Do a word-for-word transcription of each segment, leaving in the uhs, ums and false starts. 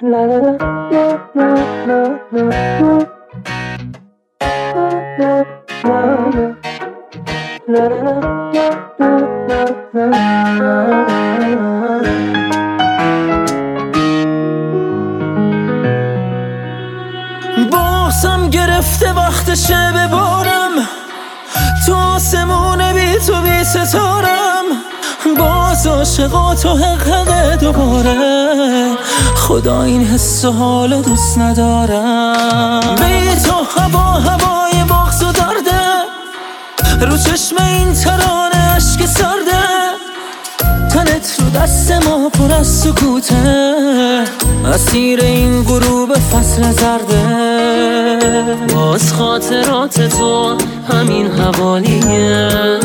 بازم گرفته وقتشه ببارم تو آسمون بی تو بی ستارم، باز عاشقات و حق حق دوباره، خدا این حس و حالو دوست ندارم. بی تو هوا هوای بغض و درده، رو چشم این ترانه عشق سرده، تنت رو دست ما پر از سکوته، اسیر این غروب فصل زرده. باز خاطرات تو همین حوالیه،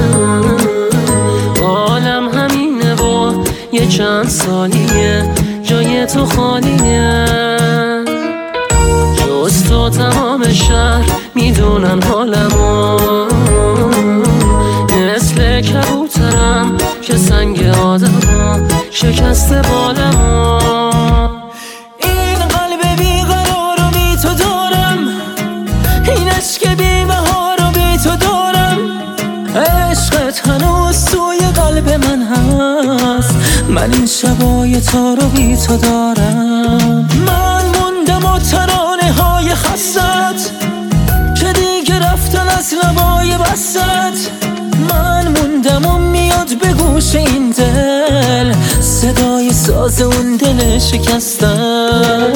عالم همینه و یه چند سالیه جای تو خالیه. جز تو تمام شهر میدونن حالمو، مثل کبوترم که سنگ آدمو شکسته بالمو. این قلب بیقرار رو بی تو دارم، این عشق بی بهار رو بی تو دارم، عشقت هنوز توی قلب من هست، من این شبای تو رو بی تو دارم. من موندم و ترانه های خستت که دیگه رفتن از لبای بستت، من موندم و میاد به گوش این دل صدای ساز اون دل شکستم.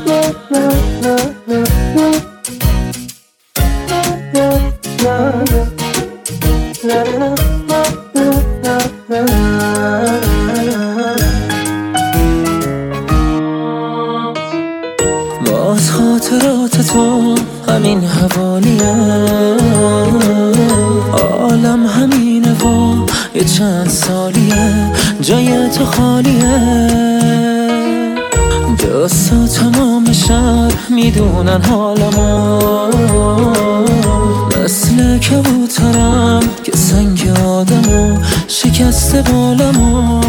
باز خاطرات تو همین حوالیه، عالم همینه و یه چند سالیه جای تو خالیه. جز تو تمام شهر میدونن حالمو، مثل کبوترم که سنگ آدمو شکسته بالمو.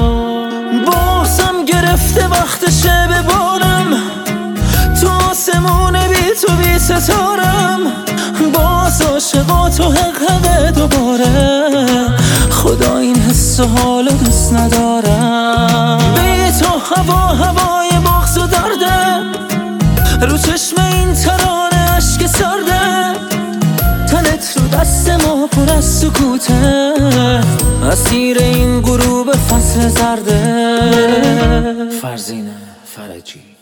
بازم گرفته وقتشه ببارم تو آسمون بی تو بی ستارم، باز عاشقات و حق حق دوباره، خدا این حس و حالو دوست ندارم. بی تو هوا هوای بغض و درده، رو چشم این ترانه عشق سرده، تنت رو دست ما پر از سکوته، اسیر این غروب فصل زرده. فرزین فرجی.